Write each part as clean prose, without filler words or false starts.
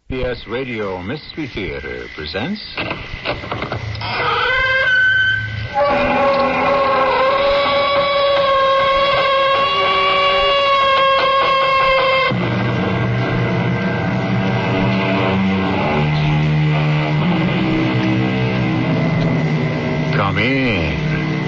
PBS Radio Mystery Theater presents... Come in.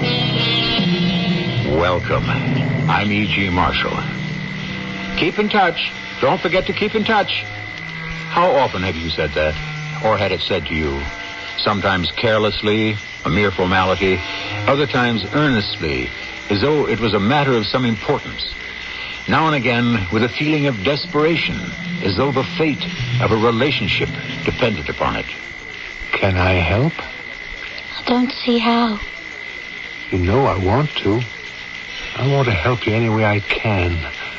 Welcome. I'm E.G. Marshall. Keep in touch. Don't forget to keep in touch. How often have you said that? Or had it said to you? Sometimes carelessly, a mere formality. Other times earnestly, as though it was a matter of some importance. Now and again, with a feeling of desperation, as though the fate of a relationship depended upon it. Can I help? I don't see how. You know I want to. I want to help you any way I can.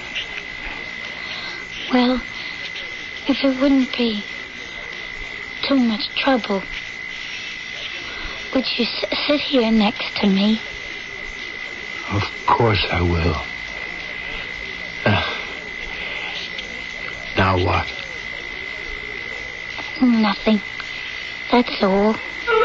Well, if it wouldn't be too much trouble, would you sit here next to me? Of course I will. Now what? Nothing. That's all.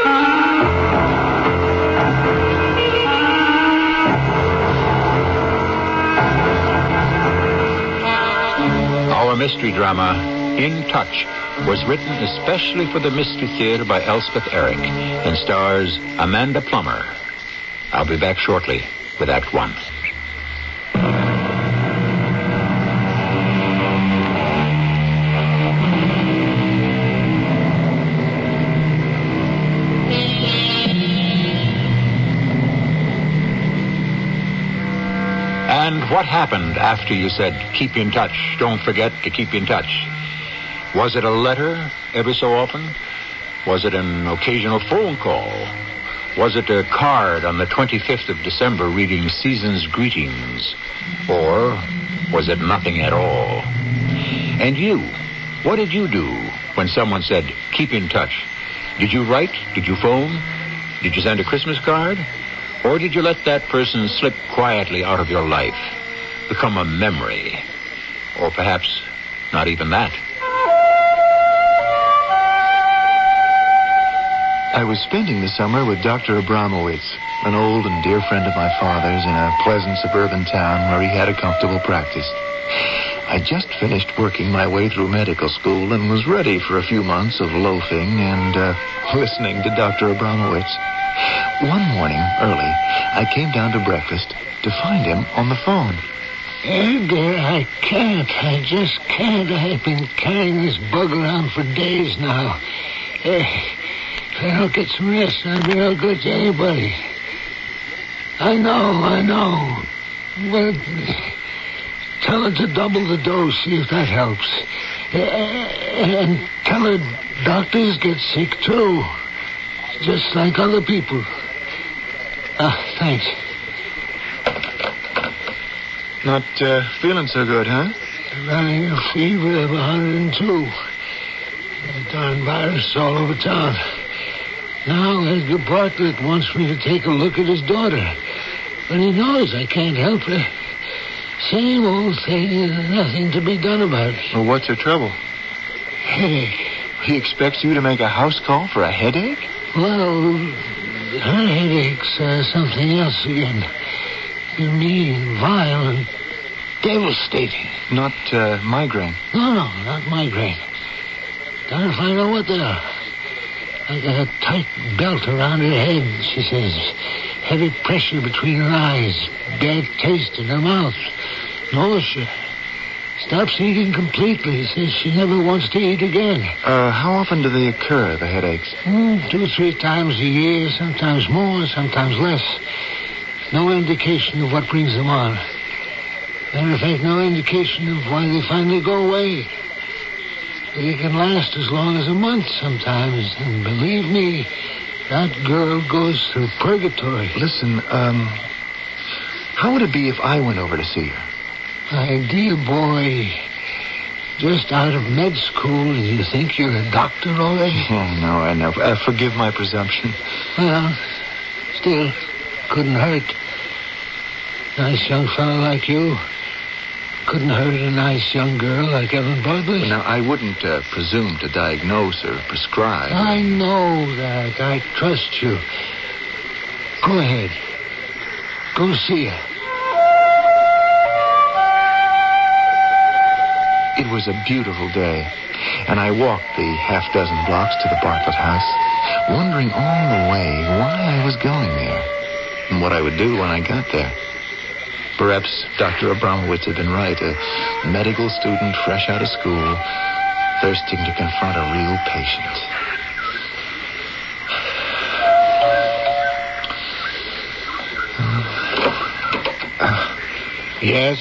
Our mystery drama, In Touch, was written especially for the Mystery Theater by Elspeth Eric and stars Amanda Plummer. I'll be back shortly with Act One. And what happened after you said, keep in touch, don't forget to keep in touch? Was it a letter every so often? Was it an occasional phone call? Was it a card on the 25th of December reading Season's Greetings? Or was it nothing at all? And you, what did you do when someone said, keep in touch? Did you write? Did you phone? Did you send a Christmas card? Or did you let that person slip quietly out of your life, become a memory? Or perhaps not even that? I was spending the summer with Dr. Abramowitz, an old and dear friend of my father's in a pleasant suburban town where he had a comfortable practice. I just finished working my way through medical school and was ready for a few months of loafing and listening to Dr. Abramowitz. One morning, early, I came down to breakfast to find him on the phone. Edgar, I can't. I just can't. I've been carrying this bug around for days now. If I don't get some rest, I'll be no good to anybody. I know. But tell her to double the dose, see if that helps. And tell her doctors get sick, too. Just like other people. Thanks. Not feeling so good, huh? Running a fever of 102. The darn virus all over town. Now Edgar Bartlett wants me to take a look at his daughter. But he knows I can't help her. Same old thing, nothing to be done about it. Well, what's her trouble? Headache. He expects you to make a house call for a headache? Well, her headache's something else again. Mean, violent, devastating. Not migraine? No, not migraine. Gotta find out what they are. Like a tight belt around her head, she says. Heavy pressure between her eyes. Bad taste in her mouth. Nausea. Stops eating completely. Says she never wants to eat again. How often do they occur, the headaches? 2 or 3 times a year, sometimes more, sometimes less. No indication of what brings them on. Matter of fact, no indication of why they finally go away. They can last as long as a month sometimes. And believe me, that girl goes through purgatory. Listen, how would it be if I went over to see her? My dear boy, just out of med school, and you think you're a doctor already? Oh, no, I know. Forgive my presumption. Well, still, couldn't hurt. Nice young fellow like you. couldn't hurt a nice young girl like Ellen Douglas. Now, I wouldn't presume to diagnose or prescribe. I know that. I trust you. Go ahead. Go see her. It was a beautiful day, and I walked the half-dozen blocks to the Bartlett house, wondering all the way why I was going there and what I would do when I got there. Perhaps Dr. Abramowitz had been right, a medical student fresh out of school, thirsting to confront a real patient. Yes?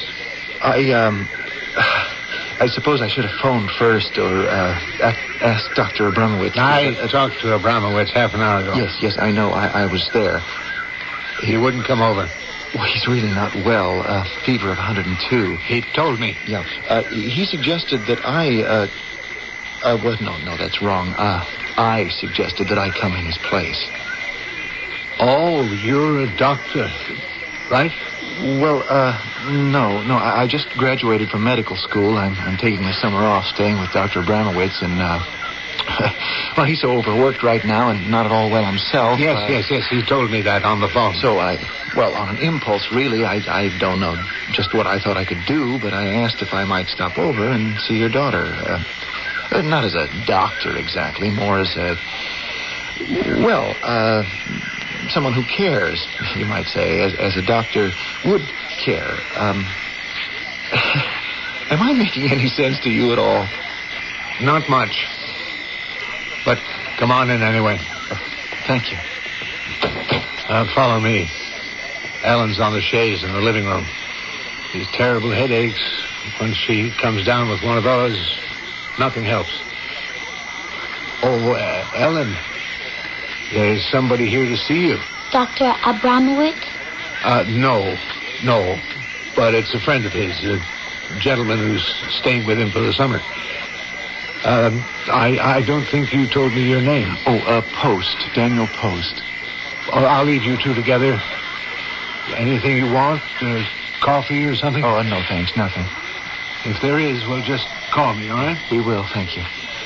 I suppose I should have phoned first or asked Dr. Abramowitz. I talked to Abramowitz half an hour ago. Yes, I know. I was there. He wouldn't come over. Well, he's really not well. Fever of 102. He told me. Yeah. He suggested that no, that's wrong. I suggested that I come in his place. Oh, you're a doctor, right? Well, no. I just graduated from medical school. I'm taking the summer off, staying with Dr. Abramowitz, and, well, he's so overworked right now and not at all well himself. Yes, he told me that on the phone. So on an impulse, really, I don't know just what I thought I could do, but I asked if I might stop over and see your daughter. Not as a doctor, exactly, more as someone who cares, you might say, as a doctor would care. Am I making any sense to you at all? Not much. But come on in anyway. Thank you. Follow me. Ellen's on the chaise in the living room. These terrible headaches. When she comes down with one of those, nothing helps. Oh, Ellen. There's somebody here to see you. Dr. Abramowitz? No. But it's a friend of his, a gentleman who's staying with him for the summer. I don't think you told me your name. Post. Daniel Post. I'll leave you two together. Anything you want? Coffee or something? Oh, no, thanks. Nothing. If there is, well, just call me, all right? We will, thank you.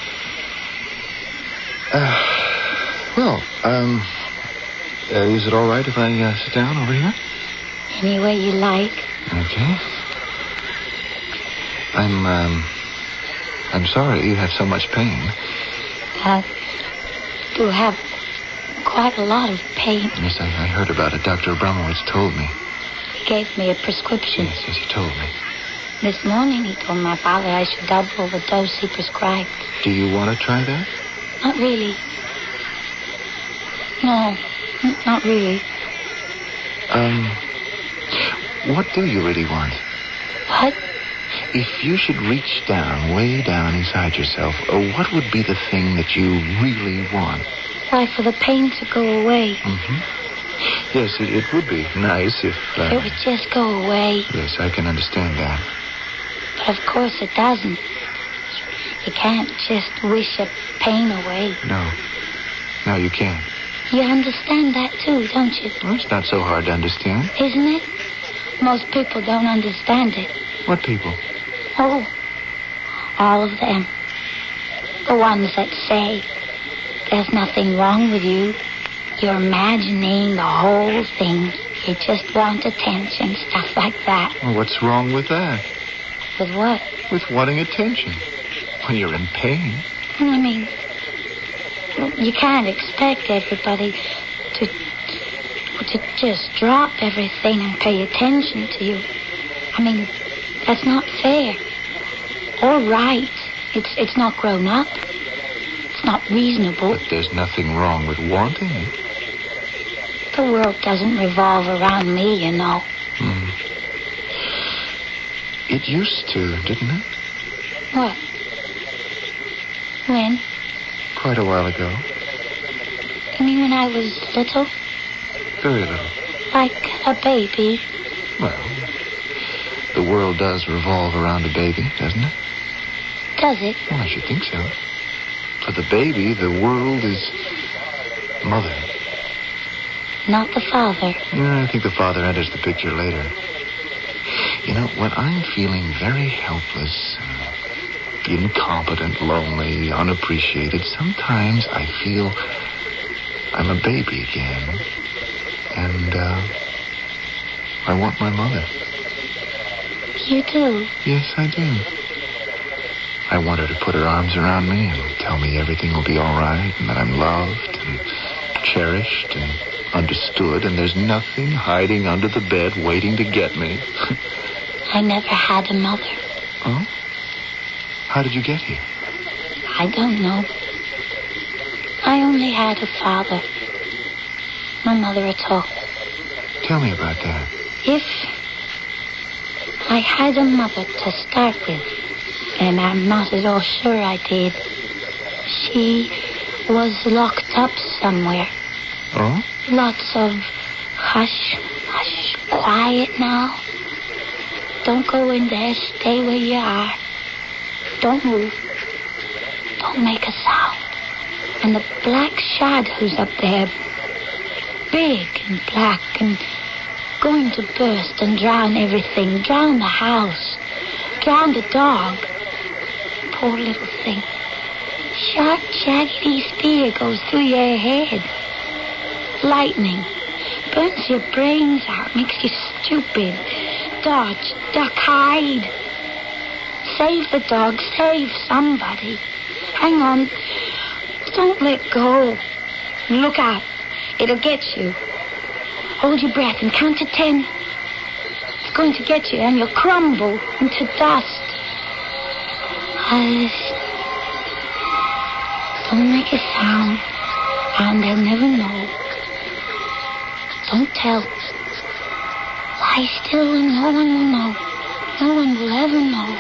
Is it all right if I sit down over here? Any way you like. Okay. I'm sorry you have so much pain. I do have quite a lot of pain. Yes, I heard about it. Dr. Abramowitz told me. He gave me a prescription. Yes, he told me. This morning he told my father I should double the dose he prescribed. Do you want to try that? Not really. No, not really. What do you really want? What? If you should reach down, way down inside yourself, what would be the thing that you really want? Why, for the pain to go away. Mm-hmm. Yes, it would be nice if... If it would just go away. Yes, I can understand that. But of course it doesn't. You can't just wish a pain away. No, you can't. You understand that too, don't you? Well, it's not so hard to understand. Isn't it? Most people don't understand it. What people? Oh, all of them. The ones that say there's nothing wrong with you. You're imagining the whole thing. You just want attention, stuff like that. Well, what's wrong with that? With what? With wanting attention. When you're in pain. I mean, you can't expect everybody to just drop everything and pay attention to you. I mean, that's not fair. Or right. It's not grown up. It's not reasonable. But there's nothing wrong with wanting it. The world doesn't revolve around me, you know. It used to, didn't it? What? When? Quite a while ago. You mean when I was little? Very little. Like a baby? Well, the world does revolve around a baby, doesn't it? Does it? Well, I should think so. For the baby, the world is mother. Not the father. I think the father enters the picture later. You know, when I'm feeling very helpless, incompetent, lonely, unappreciated, sometimes I feel I'm a baby again. And, I want my mother. You do? Yes, I do. I want her to put her arms around me and tell me everything will be all right and that I'm loved and cherished and understood and there's nothing hiding under the bed waiting to get me. I never had a mother. Oh? How did you get here? I don't know. I only had a father. No mother at all. Tell me about that. If I had a mother to start with, and I'm not at all sure I did, she was locked up somewhere. Oh? Lots of hush, hush, quiet now. Don't go in there, stay where you are. Don't move. Don't make a sound. And the black shadows up there, big and black and going to burst and drown everything. Drown the house. Drown the dog. Poor little thing. Sharp, jaggedy spear goes through your head. Lightning. Burns your brains out. Makes you stupid. Dodge. Duck. Hide. Save the dog. Save somebody. Hang on. Don't let go. Look out. It'll get you. Hold your breath and count to 10. It's going to get you and you'll crumble into dust. Hush. Don't make a sound and they'll never know. Don't tell. Lie still and no one will know. No one will ever know.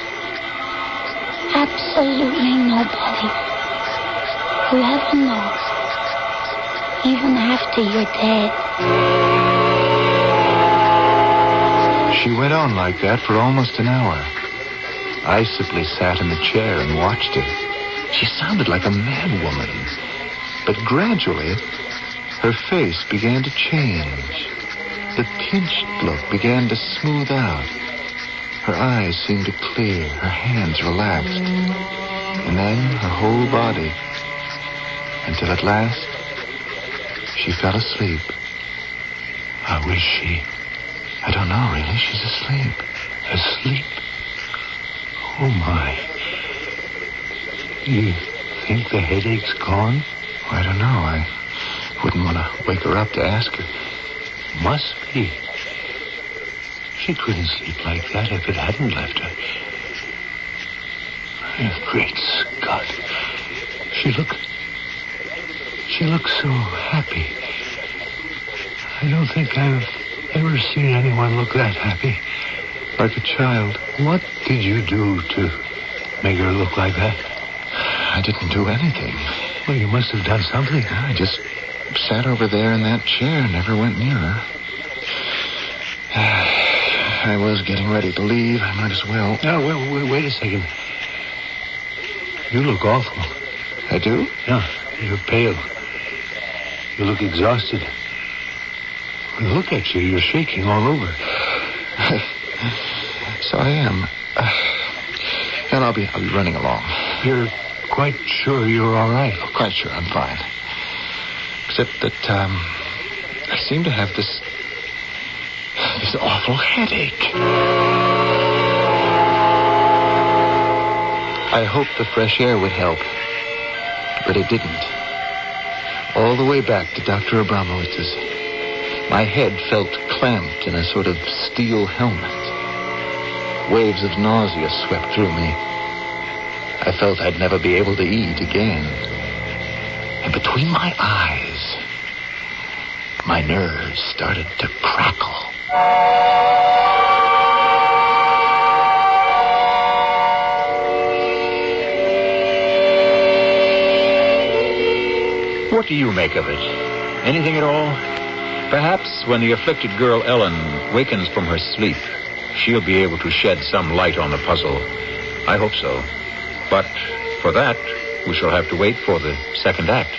Absolutely nobody will ever know. Even after you're dead. She went on like that for almost an hour. I simply sat in the chair and watched her. She sounded like a mad woman. But gradually, her face began to change. The pinched look began to smooth out. Her eyes seemed to clear. Her hands relaxed. And then her whole body. Until at last, she fell asleep. How is she? I don't know, really. She's asleep. Asleep? Oh, my. You think the headache's gone? I don't know. I wouldn't want to wake her up to ask her. Must be. She couldn't sleep like that if it hadn't left her. Great Scott. She looks so happy. I don't think I've ever seen anyone look that happy. Like a child. What did you do to make her look like that? I didn't do anything. Well, you must have done something. I just sat over there in that chair and never went near her. I was getting ready to leave. I might as well. No, wait a second. You look awful. I do? Yeah, you're pale. You look exhausted. Look at you. You're shaking all over. So I am. And I'll be running along. You're quite sure you're all right? Oh, quite sure I'm fine. Except that, I seem to have this awful headache. I hoped the fresh air would help, but it didn't. All the way back to Dr. Abramowitz's, my head felt clamped in a sort of steel helmet. Waves of nausea swept through me. I felt I'd never be able to eat again. And between my eyes, my nerves started to crackle. What do you make of it? Anything at all? Perhaps when the afflicted girl Ellen wakens from her sleep, she'll be able to shed some light on the puzzle. I hope so. But for that, we shall have to wait for the second act.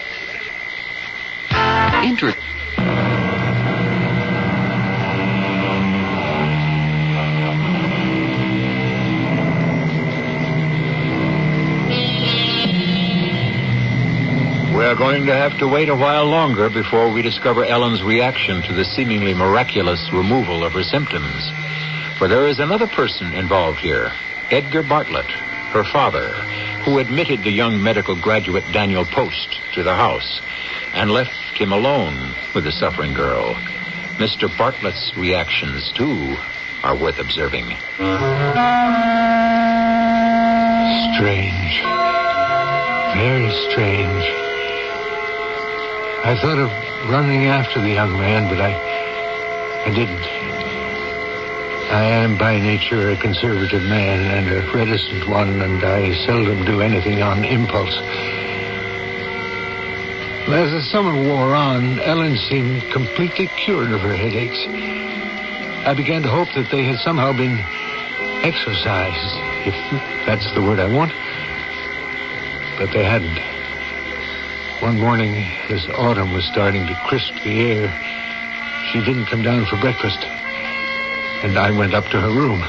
We're going to have to wait a while longer before we discover Ellen's reaction to the seemingly miraculous removal of her symptoms. For there is another person involved here, Edgar Bartlett, her father, who admitted the young medical graduate Daniel Post to the house and left him alone with the suffering girl. Mr. Bartlett's reactions, too, are worth observing. Strange. Very strange. I thought of running after the young man, but I didn't. I am by nature a conservative man and a reticent one, and I seldom do anything on impulse. As the summer wore on, Ellen seemed completely cured of her headaches. I began to hope that they had somehow been exorcised, if that's the word I want. But they hadn't. One morning, as autumn was starting to crisp the air, she didn't come down for breakfast, and I went up to her room.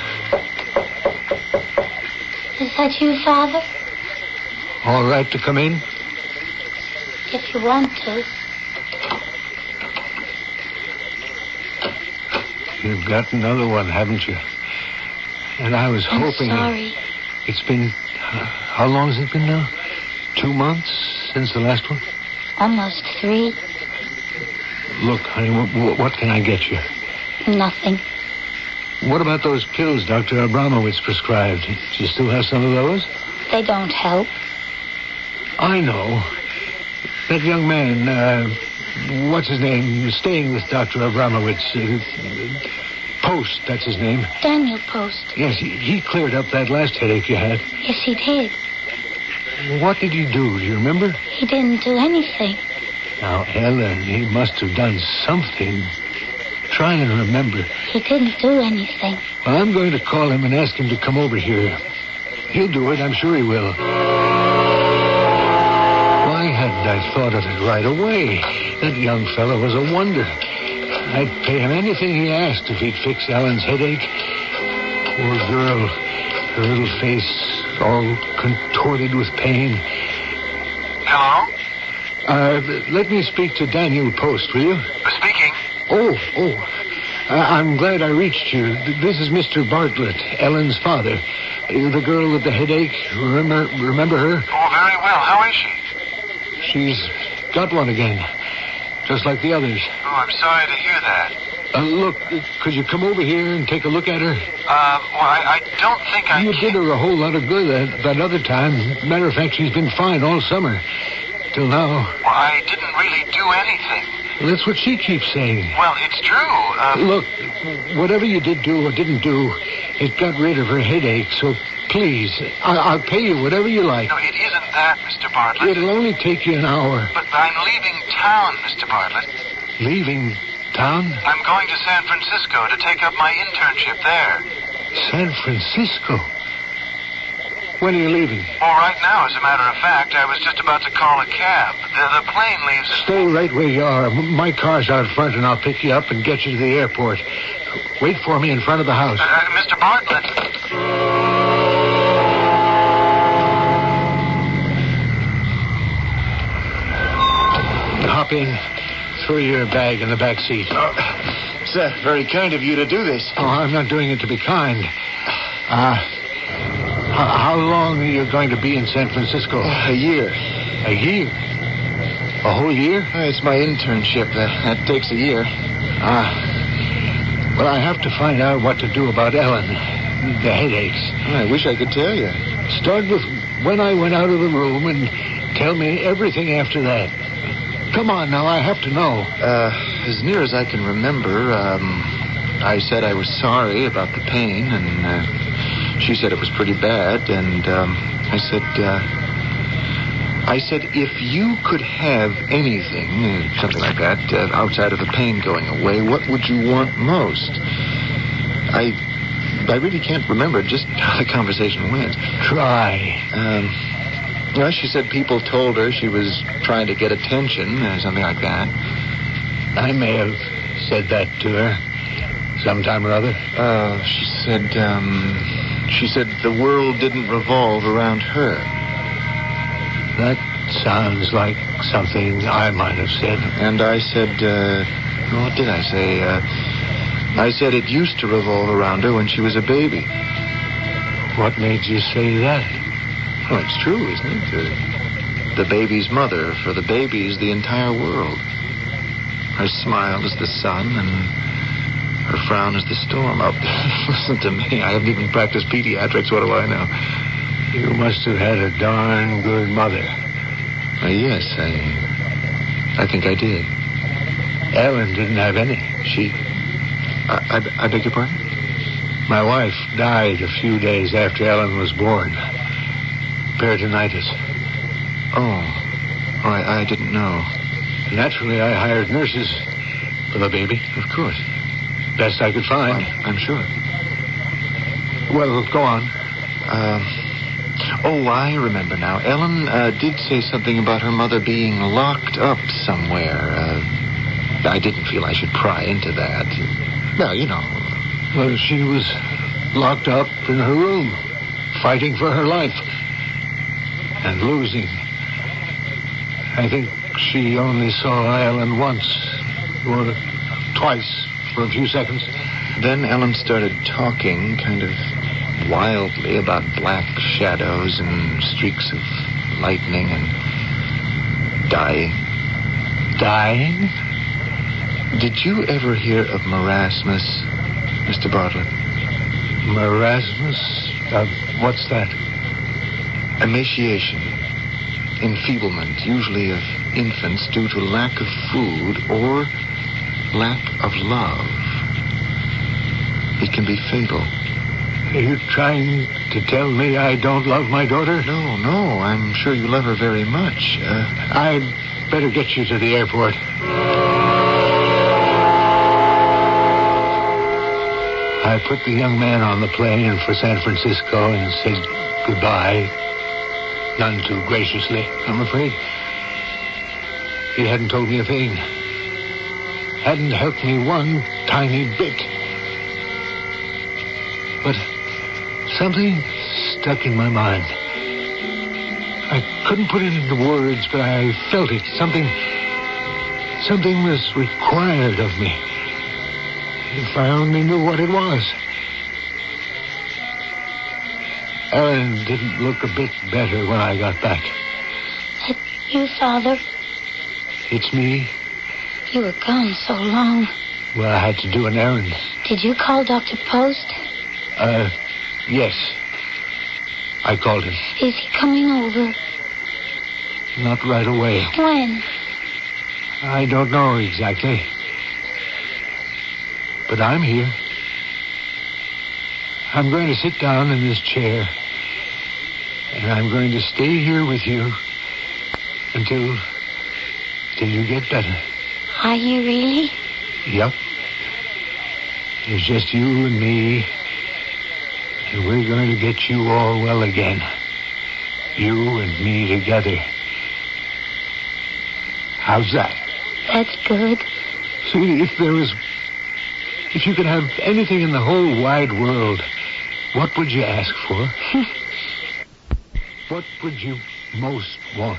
Is that you, Father? All right to come in? If you want to. You've got another one, haven't you? And I was hoping... I'm sorry. It's been... how long has it been now? 2 months since the last one? Almost 3. Look, honey, what can I get you? Nothing. What about those pills Dr. Abramowitz prescribed? Do you still have some of those? They don't help. I know. That young man, what's his name, staying with Dr. Abramowitz, Post, that's his name. Daniel Post. Yes, he cleared up that last headache you had. Yes, he did. What did he do? Do you remember? He didn't do anything. Now, Ellen, he must have done something. Try and remember. He didn't do anything. Well, I'm going to call him and ask him to come over here. He'll do it. I'm sure he will. Why hadn't I thought of it right away? That young fellow was a wonder. I'd pay him anything he asked if he'd fix Ellen's headache. Poor girl. Her little face all contorted with pain. Hello? Let me speak to Daniel Post, will you? Speaking. I'm glad I reached you. This is Mr. Bartlett, Ellen's father. The girl with the headache. Remember her? Oh, very well. How is she? She's got one again, just like the others. Oh, I'm sorry to hear that. Look, could you come over here and take a look at her? I don't think I You can. did her a whole lot of good that other time. Matter of fact, she's been fine all summer. Till now. Well, I didn't really do anything. That's what she keeps saying. Well, it's true. Look, whatever you did do or didn't do, it got rid of her headache, so please, I'll pay you whatever you like. No, it isn't that, Mr. Bartlett. It'll only take you an hour. But I'm leaving town, Mr. Bartlett. Leaving town? I'm going to San Francisco to take up my internship there. San Francisco? When are you leaving? Well, right now, as a matter of fact, I was just about to call a cab. The plane leaves... Stay right where you are. My car's out front, and I'll pick you up and get you to the airport. Wait for me in front of the house. Mr. Bartlett... Hop in. Throw your bag in the back seat. It's very kind of you to do this. Oh, I'm not doing it to be kind. How long are you going to be in San Francisco? A year. A year? A whole year? It's my internship. That takes a year. Well, I have to find out what to do about Ellen. The headaches. I wish I could tell you. Start with when I went out of the room and tell me everything after that. Come on now, I have to know. As near as I can remember, I said I was sorry about the pain, and she said it was pretty bad, and I said if you could have anything, something like that, outside of the pain going away, what would you want most? I really can't remember just how the conversation went. Try. Well, she said people told her she was trying to get attention, something like that. I may have said that to her sometime or other. She said the world didn't revolve around her. That sounds like something I might have said. And I said, what did I say? I said it used to revolve around her when she was a baby. What made you say that? Well, it's true, isn't it? The baby's mother. For the baby is the entire world. Her smile is the sun, and her frown is the storm. Oh, listen to me. I haven't even practiced pediatrics. What do I know? You must have had a darn good mother. Yes, I think I did. Ellen didn't have any. I beg your pardon? My wife died a few days after Ellen was born. Peritonitis. Oh, I didn't know. Naturally, I hired nurses for the baby. Of course. Best I could find. I'm sure. Well, go on. I remember now. Ellen did say something about her mother being locked up somewhere. I didn't feel I should pry into that. Well, you know. Well, she was locked up in her room, fighting for her life. And losing. I think she only saw Ellen once, or twice, for a few seconds. Then Ellen started talking, kind of wildly, about black shadows and streaks of lightning and dying. Dying? Did you ever hear of marasmus, Mr. Bartlett? Marasmus? What's that? Emaciation, enfeeblement, usually of infants due to lack of food or lack of love. It can be fatal. Are you trying to tell me I don't love my daughter? No, I'm sure you love her very much. I'd better get you to the airport. I put the young man on the plane for San Francisco and said goodbye. None too graciously, I'm afraid. He hadn't told me a thing. Hadn't helped me one tiny bit. But something stuck in my mind. I couldn't put it into words, but I felt it. Something was required of me. If I only knew what it was. Ellen didn't look a bit better when I got back. That you, Father? It's me. You were gone so long. Well, I had to do an errand. Did you call Dr. Post? Yes. I called him. Is he coming over? Not right away. When? I don't know exactly. But I'm here. I'm going to sit down in this chair. And I'm going to stay here with you until you get better. Are you really? Yep. It's just you and me. And we're going to get you all well again. You and me together. How's that? That's good. See, if you could have anything in the whole wide world, what would you ask for? What would you most want?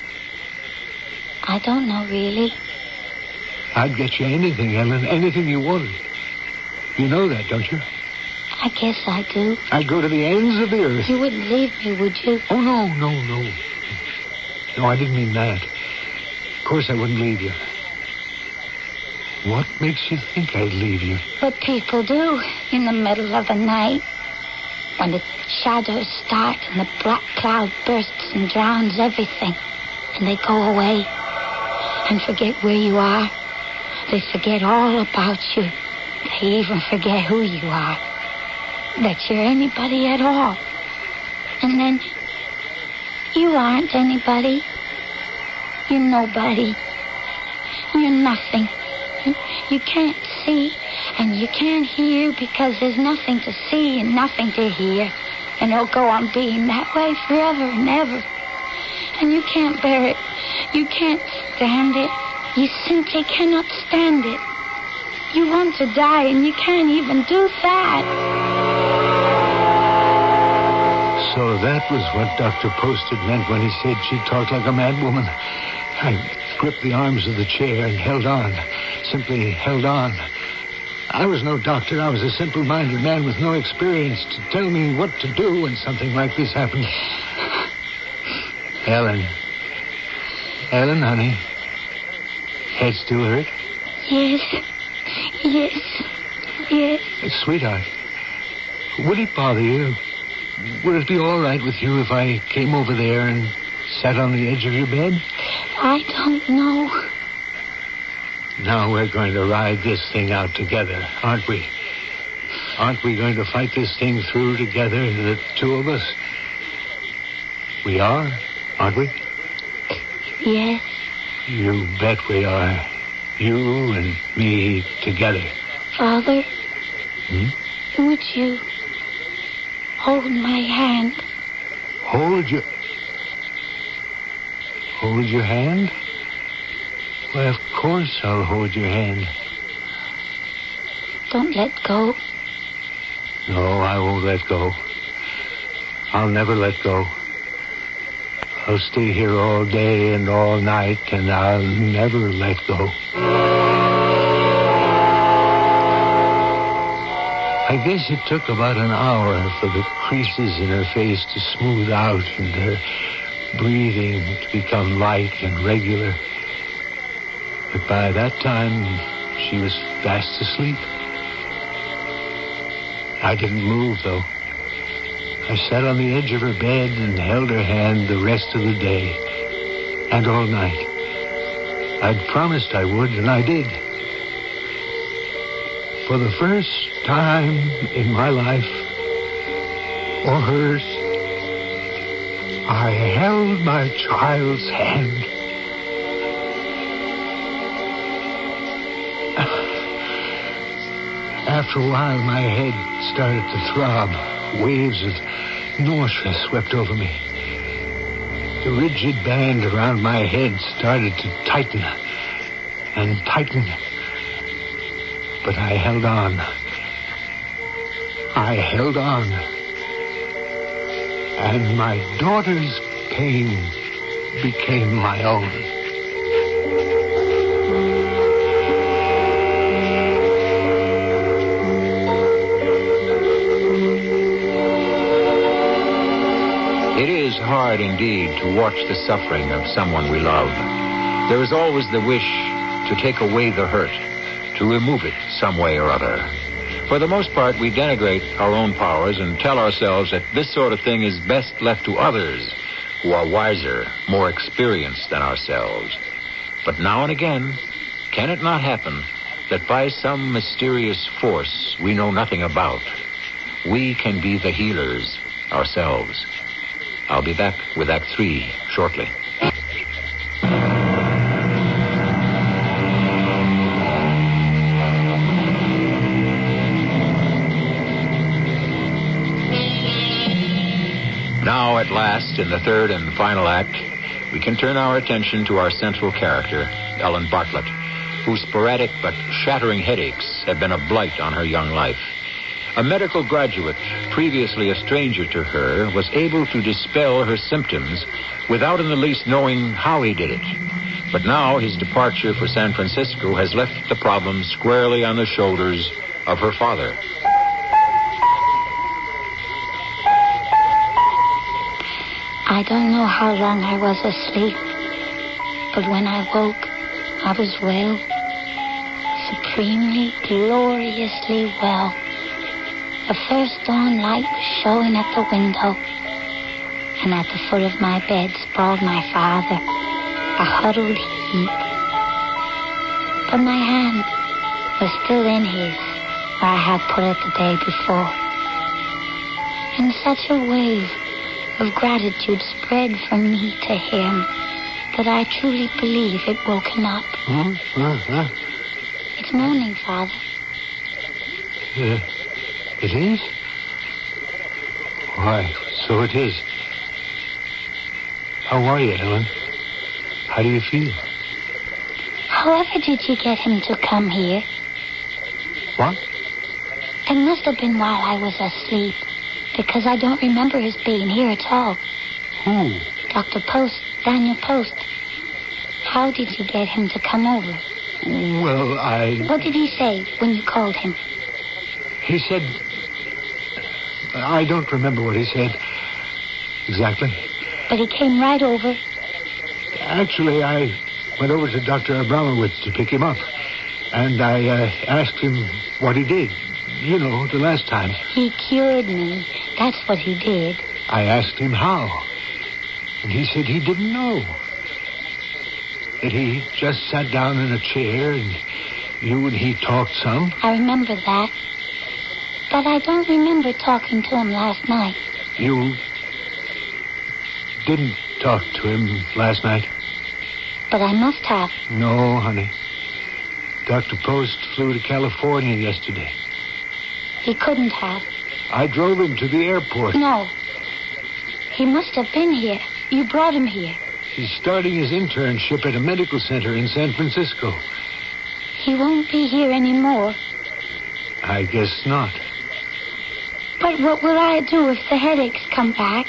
I don't know, really. I'd get you anything, Ellen. Anything you wanted. You know that, don't you? I guess I do. I'd go to the ends of the earth. You wouldn't leave me, would you? Oh, no. No, I didn't mean that. Of course I wouldn't leave you. What makes you think I'd leave you? What people do in the middle of the night. When the shadows start and the black cloud bursts and drowns everything. And they go away and forget where you are. They forget all about you. They even forget who you are. That you're anybody at all. And then you aren't anybody. You're nobody. You're nothing. You can't see and you can't hear because there's nothing to see and nothing to hear. And it'll go on being that way forever and ever. And you can't bear it. You can't stand it. You simply cannot stand it. You want to die and you can't even do that. So that was what Dr. Posted meant when he said she talked like a mad woman. I gripped the arms of the chair and held on. Simply held on. I was no doctor. I was a simple-minded man with no experience to tell me what to do when something like this happened. Ellen. Ellen, honey. Head still hurt? Yes. Sweetheart, would it bother you? Would it be all right with you if I came over there and sat on the edge of your bed? I don't know. Now we're going to ride this thing out together, aren't we? Aren't we going to fight this thing through together, the two of us? We are, aren't we? Yes. You bet we are. You and me together. Father, would you hold my hand? Hold your hand? Well, of course I'll hold your hand. Don't let go. No, I won't let go. I'll never let go. I'll stay here all day and all night, and I'll never let go. I guess it took about an hour for the creases in her face to smooth out and her breathing to become light and regular. But by that time, she was fast asleep. I didn't move, though. I sat on the edge of her bed and held her hand the rest of the day and all night. I'd promised I would, and I did. For the first time in my life, or hers, I held my child's hand. After a while, my head started to throb. Waves of nausea swept over me. The rigid band around my head started to tighten and tighten. But I held on. I held on. And my daughter's pain became my own. It is hard indeed to watch the suffering of someone we love. There is always the wish to take away the hurt, to remove it some way or other. For the most part, we denigrate our own powers and tell ourselves that this sort of thing is best left to others who are wiser, more experienced than ourselves. But now and again, can it not happen that by some mysterious force we know nothing about, we can be the healers ourselves? I'll be back with Act 3 shortly. Now, at last, in the third and final act, we can turn our attention to our central character, Ellen Bartlett, whose sporadic but shattering headaches have been a blight on her young life. A medical graduate, previously a stranger to her, was able to dispel her symptoms without in the least knowing how he did it. But now his departure for San Francisco has left the problem squarely on the shoulders of her father. I don't know how long I was asleep, but when I woke, I was well, supremely, gloriously well. The first dawn light was showing at the window, and at the foot of my bed sprawled my father, a huddled heap. But my hand was still in his, where I had put it the day before. And such a wave of gratitude spread from me to him that I truly believe it woke him up. It's morning, Father. It is? Why, so it is. How are you, Ellen? How do you feel? However did you get him to come here? What? It must have been while I was asleep, Because I don't remember his being here at all. Who? Dr. Post, Daniel Post. How did you get him to come over? Well, What did he say when you called him? He said... I don't remember what he said exactly. But he came right over. Actually, I went over to Dr. Abramowitz to pick him up. And I asked him what he did. You know, the last time. He cured me. That's what he did. I asked him how. And he said he didn't know. That he just sat down in a chair and you and he talked some. I remember that. But I don't remember talking to him last night. You didn't talk to him last night? But I must have. No, honey. Dr. Post flew to California yesterday. He couldn't have. I drove him to the airport. No. He must have been here. You brought him here. He's starting his internship at a medical center in San Francisco. He won't be here anymore. I guess not. But what will I do if the headaches come back?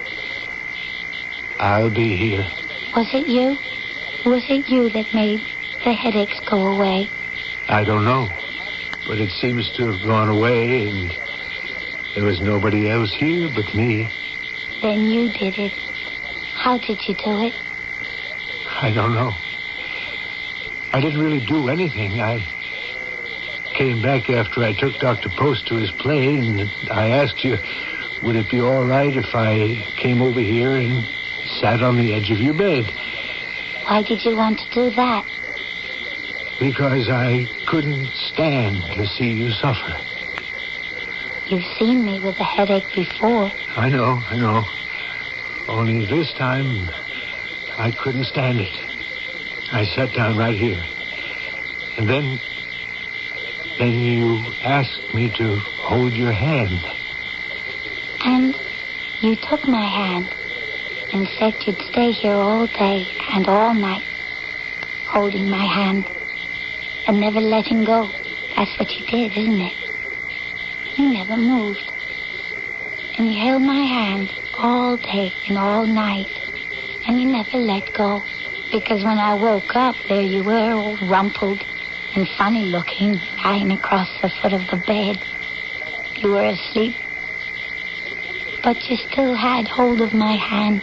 I'll be here. Was it you? Was it you that made the headaches go away? I don't know. But it seems to have gone away, and there was nobody else here but me. Then you did it. How did you do it? I don't know. I didn't really do anything. I came back after I took Dr. Post to his plane, and I asked you, would it be all right if I came over here and sat on the edge of your bed? Why did you want to do that? Because I couldn't stand to see you suffer. You've seen me with a headache before. I know. Only this time, I couldn't stand it. I sat down right here. And then you asked me to hold your hand. And you took my hand and said you'd stay here all day and all night, holding my hand and never letting go. That's what you did, isn't it? You never moved. And you held my hand all day and all night, and you never let go. Because when I woke up, there you were, all rumpled and funny looking, lying across the foot of the bed. You were asleep, but you still had hold of my hand.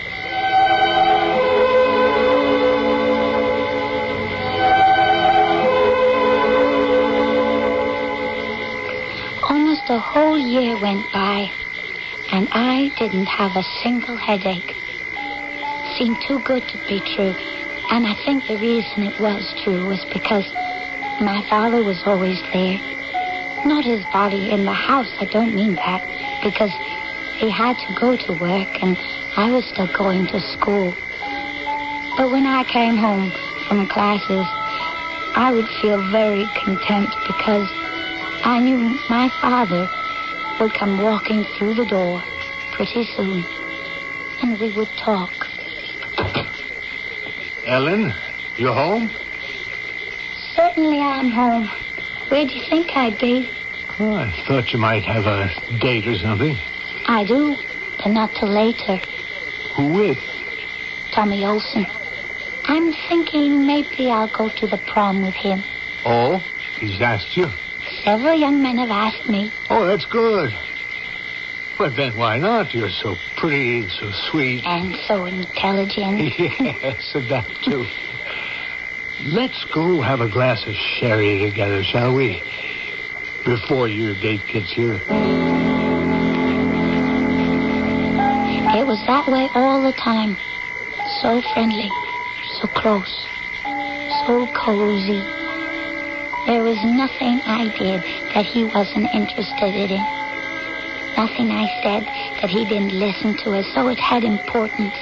Almost a whole year went by, and I didn't have a single headache. It seemed too good to be true. And I think the reason it was true was because my father was always there. Not his body in the house, I don't mean that, because he had to go to work and I was still going to school. But when I came home from classes, I would feel very content because I knew my father would come walking through the door pretty soon, and we would talk. Ellen, you home? Certainly I'm home. Where do you think I'd be? Oh, I thought you might have a date or something. I do, but not till later. Who with? Tommy Olson. I'm thinking maybe I'll go to the prom with him. Oh, he's asked you? Several young men have asked me. Oh, that's good. But then why not? You're so pretty and so sweet. And so intelligent. Yes, and that too. Let's go have a glass of sherry together, shall we? Before your date gets here. It was that way all the time. So friendly, so close, so cozy. There was nothing I did that he wasn't interested in. Nothing I said that he didn't listen to as though it had importance.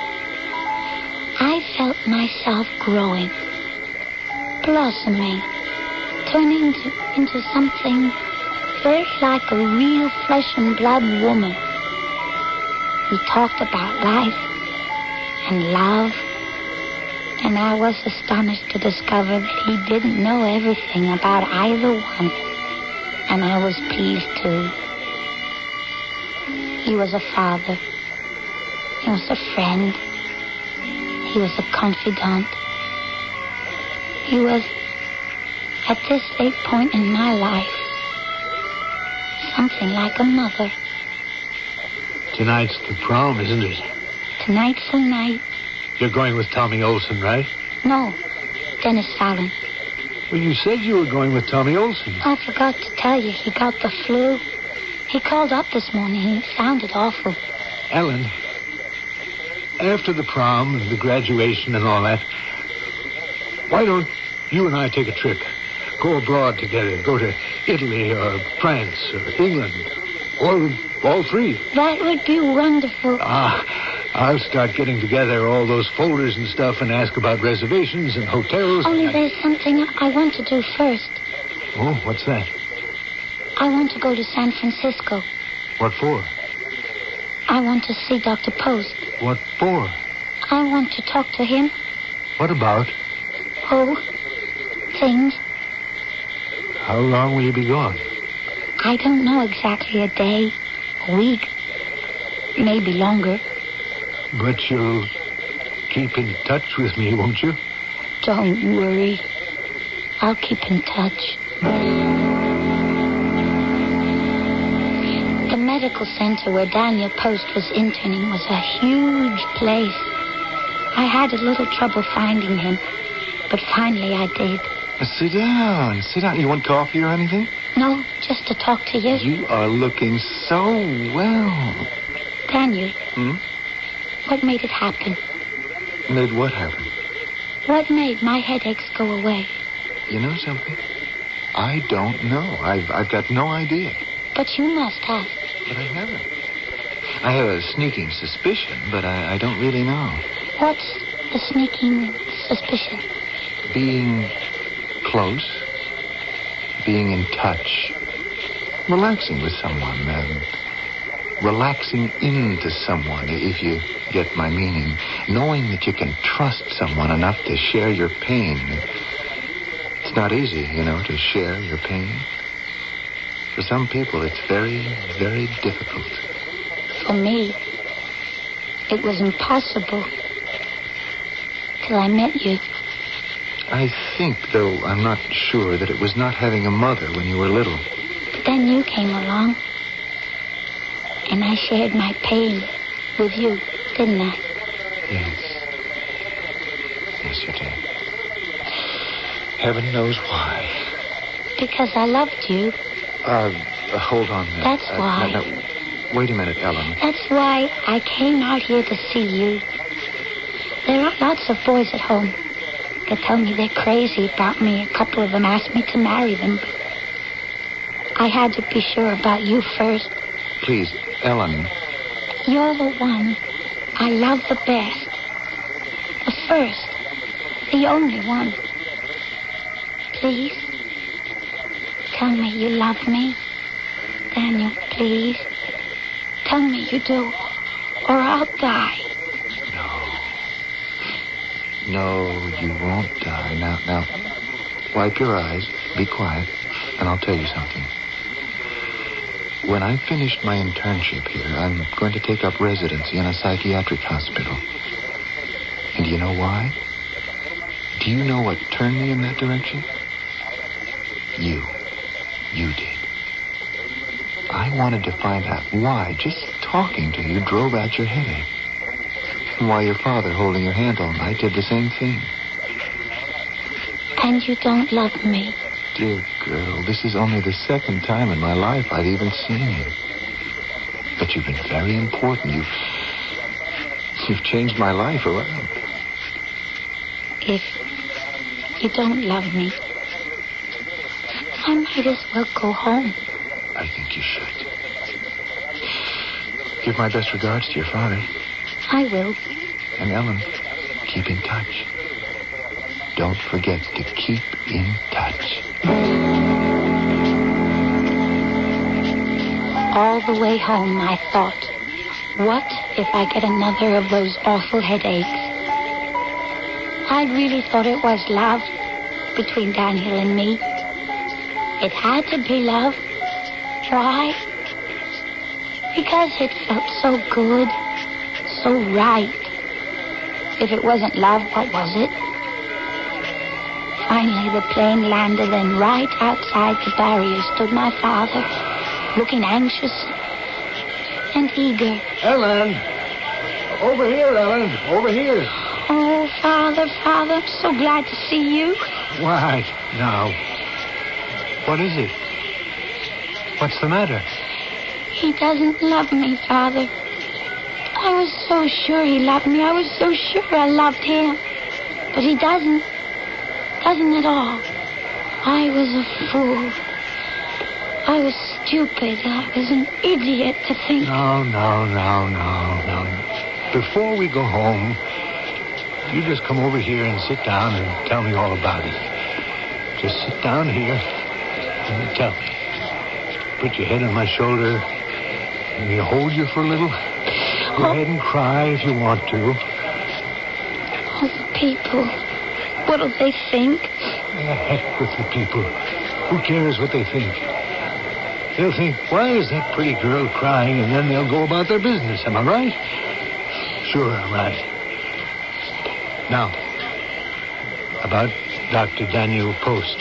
I felt myself growing, blossoming, turning into something very like a real flesh and blood woman. We talked about life and love, and I was astonished to discover that he didn't know everything about either one, and I was pleased too. He was a father. He was a friend. He was a confidant. He was, at this late point in my life, something like a mother. Tonight's the prom, isn't it? Tonight's the night. You're going with Tommy Olsen, right? No, Dennis Fallon. Well, you said you were going with Tommy Olsen. I forgot to tell you, he got the flu. He called up this morning. He sounded awful. Ellen, after the prom and the graduation and all that, why don't you and I take a trip? Go abroad together. Go to Italy or France or England. Or all three. That would be wonderful. I'll start getting together all those folders and stuff and ask about reservations and hotels. Only there's something I want to do first. Oh, what's that? I want to go to San Francisco. What for? I want to see Dr. Post. What for? I want to talk to him. What about? Oh, things. How long will you be gone? I don't know exactly, a day, a week, maybe longer. But you'll keep in touch with me, won't you? Don't worry. I'll keep in touch. The medical center where Daniel Post was interning was a huge place. I had a little trouble finding him, but finally I did. Sit down. Sit down. You want coffee or anything? No, just to talk to you. You are looking so well. Daniel. What made it happen? Made what happen? What made my headaches go away? You know something? I don't know. I've got no idea. But you must have. But I haven't. I have a sneaking suspicion, but I don't really know. What's the sneaking suspicion? Being close. Being in touch. Relaxing with someone. Relaxing into someone, if you get my meaning. Knowing that you can trust someone enough to share your pain. It's not easy, to share your pain. For some people, it's very, very difficult. For me, it was impossible. Till I met you. I think, though I'm not sure, that it was not having a mother when you were little. But then you came along. And I shared my pain with you, didn't I? Yes. Yes, you did. Heaven knows why. Because I loved you. Hold on a minute. That's why. No, wait a minute, Ellen. That's why I came out here to see you. There are lots of boys at home. They tell me they're crazy about me. A couple of them asked me to marry them. But I had to be sure about you first. Please, Ellen. You're the one I love the best. The first. The only one. Please. Tell me you love me. Daniel, please. Tell me you do, or I'll die. No, you won't die. Now, wipe your eyes, be quiet, and I'll tell you something. When I've finished my internship here, I'm going to take up residency in a psychiatric hospital. And do you know why? Do you know what turned me in that direction? You. You did. I wanted to find out why just talking to you drove out your headache. And why your father holding your hand all night did the same thing. And you don't love me. Dear girl, this is only the second time in my life I've even seen you. But you've been very important. You've changed my life around. If you don't love me, I might as well go home. I think you should. Give my best regards to your father. I will. And Ellen, keep in touch. Don't forget to keep in touch. All the way home, I thought, what if I get another of those awful headaches? I really thought it was love between Daniel and me. It had to be love. Why? Because it felt so good, so right. If it wasn't love, what was it? Finally, the plane landed, and right outside the barrier stood my father, looking anxious and eager. Ellen! Over here, Ellen. Over here. Oh, Father, I'm so glad to see you. Why, now? What is it? What's the matter? He doesn't love me, Father. I was so sure he loved me. I was so sure I loved him. But he doesn't. Doesn't at all. I was a fool. I was stupid. I was an idiot to think... No. Before we go home, you just come over here and sit down and tell me all about it. Just sit down here and tell me. Put your head on my shoulder. Let me hold you for a little. Go ahead and cry if you want to. Oh, the people. What'll they think? The heck with the people. Who cares what they think? They'll think, why is that pretty girl crying? And then they'll go about their business. Am I right? Sure, I'm right. Now, about Dr. Daniel Post.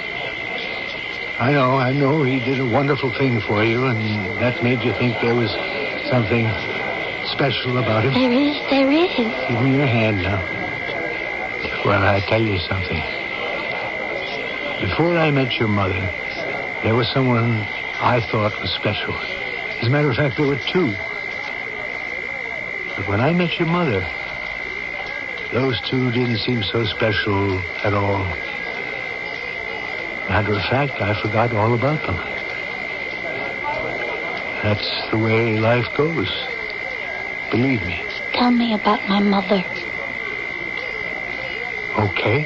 I know he did a wonderful thing for you, and that made you think there was something special about him. There is. Give me your hand now. Well, I tell you something. Before I met your mother, there was someone I thought was special. As a matter of fact, there were two. But when I met your mother, those two didn't seem so special at all. Matter of fact, I forgot all about them. That's the way life goes. Believe me. Tell me about my mother. Okay.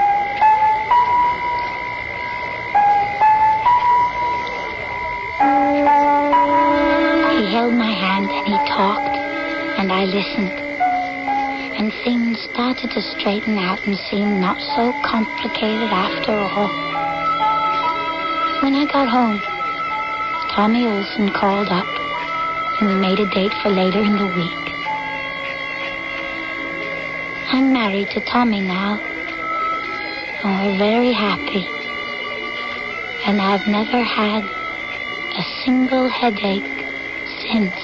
He held my hand and he talked, and I listened. And things started to straighten out and seem not so complicated after all. When I got home, Tommy Olson called up, and we made a date for later in the week. I'm married to Tommy now, and we're very happy. And I've never had a single headache since.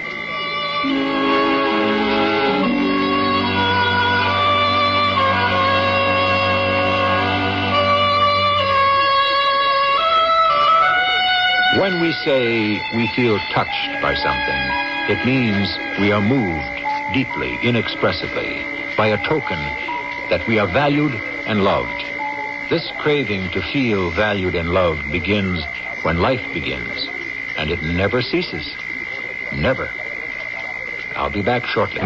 When we say we feel touched by something, it means we are moved deeply, inexpressively, by a token that we are valued and loved. This craving to feel valued and loved begins when life begins, and it never ceases. Never. I'll be back shortly.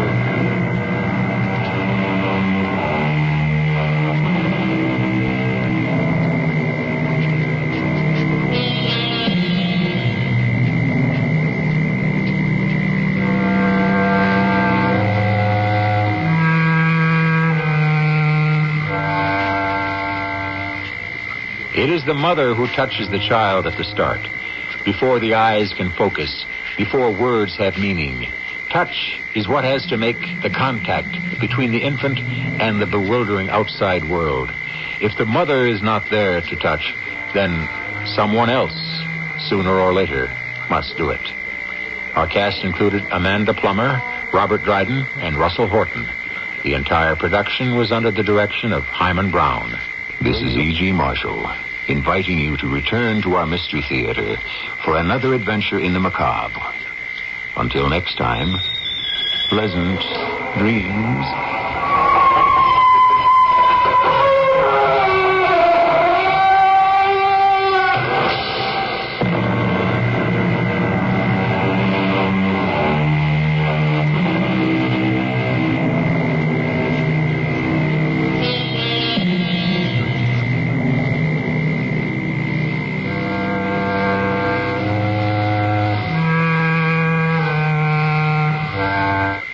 It is the mother who touches the child at the start, before the eyes can focus, before words have meaning. Touch is what has to make the contact between the infant and the bewildering outside world. If the mother is not there to touch, then someone else, sooner or later, must do it. Our cast included Amanda Plummer, Robert Dryden, and Russell Horton. The entire production was under the direction of Hyman Brown. This is E.G. Marshall, inviting you to return to our Mystery Theater for another adventure in the macabre. Until next time, pleasant dreams.